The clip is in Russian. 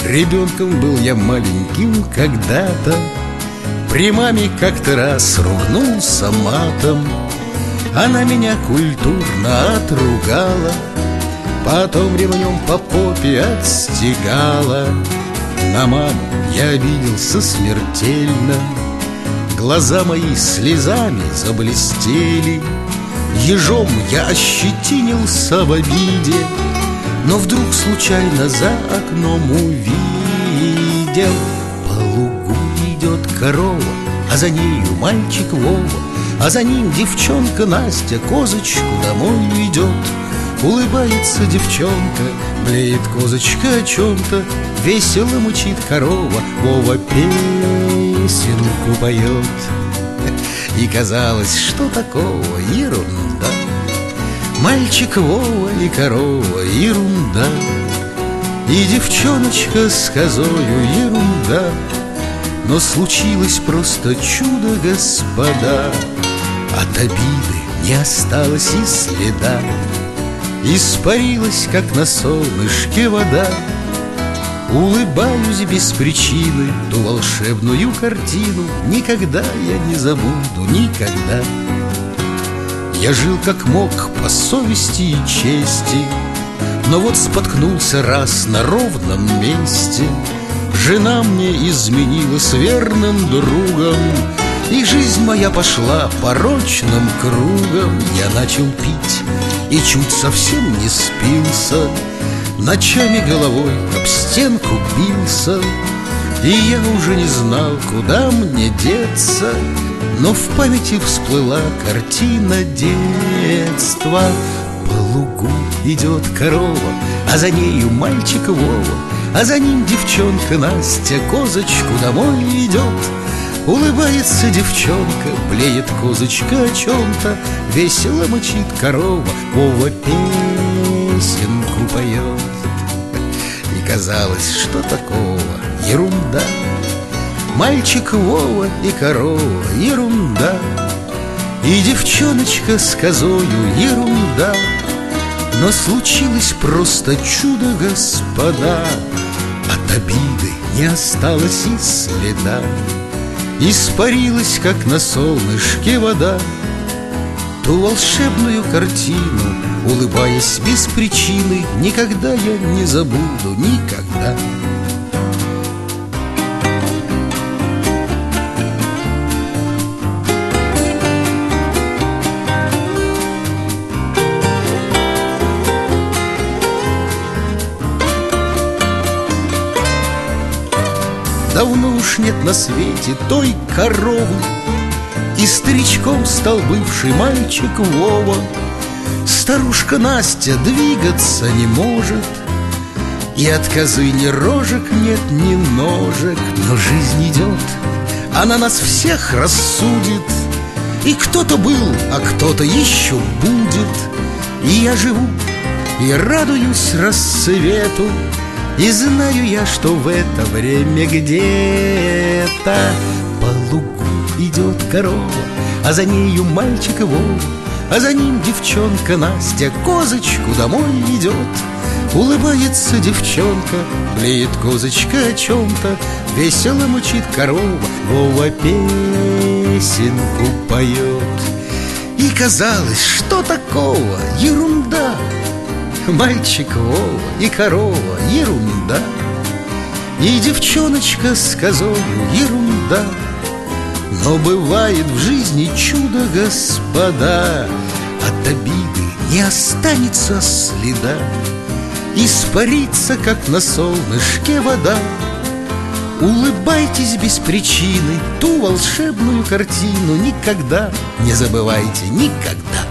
Ребенком был я маленьким когда-то, при маме как-то раз ругнулся матом. Она меня культурно отругала, потом ремнем по попе отстегала. На маму я обиделся смертельно, глаза мои слезами заблестели. Ежом я ощетинился в обиде, но вдруг случайно за окном увидел: по лугу идет корова, а за нею мальчик Вова, а за ним девчонка Настя козочку домой ведет. Улыбается девчонка, блеет козочка о чем-то, весело мучит корова, Вова песенку поет. И казалось, что такого, ерунда. Мальчик Вова и корова, ерунда. И девчоночка с козою, ерунда. Но случилось просто чудо, господа. От обиды не осталось и следа. Испарилась, как на солнышке вода. Улыбаюсь без причины ту волшебную картину. Никогда я не забуду, никогда. Я жил как мог по совести и чести, но вот споткнулся раз на ровном месте. Жена мне изменила с верным другом, и жизнь моя пошла порочным кругом. Я начал пить и чуть совсем не спился, ночами головой об стенку бился. И я уже не знал, куда мне деться, но в памяти всплыла картина детства. По лугу идет корова, а за нею мальчик Вова, а за ним девчонка Настя козочку домой ведет. Улыбается девчонка, блеет козочка о чем-то, весело мычит корова, Вова песенку поет. И казалось, что такого, ерунда. Мальчик Вова и корова, ерунда. И девчоночка с козою, ерунда. Но случилось просто чудо, господа. От обиды не осталось и следа. Испарилась, как на солнышке вода. Ту волшебную картину, улыбаясь без причины, никогда я не забуду, никогда. Давно уж нет на свете той коровы, и старичком стал бывший мальчик Вова. Старушка Настя двигаться не может, и от козы ни рожек нет, ни ножек. Но жизнь идет, она нас всех рассудит, и кто-то был, а кто-то еще будет. И я живу, и радуюсь рассвету, и знаю я, что в это время где-то по лугу идет корова, а за нею мальчик Вова, а за ним девчонка Настя козочку домой ведет. Улыбается девчонка, блеет козочка о чем-то, весело мычит корова, Вова песенку поет. И казалось, что такого, ерунда. Мальчик Вова и корова, ерунда. И девчоночка с козою, ерунда. Но бывает в жизни чудо, господа. От обиды не останется следа. Испарится, как на солнышке вода. Улыбайтесь без причины ту волшебную картину. Никогда не забывайте, никогда.